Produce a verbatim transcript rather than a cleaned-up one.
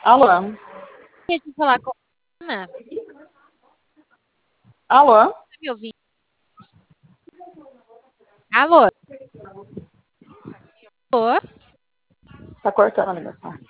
Alô? Deixa eu falar com a Ana. Alô? Tá me ouvindo? Alô? Alô? Tá cortando a ligação.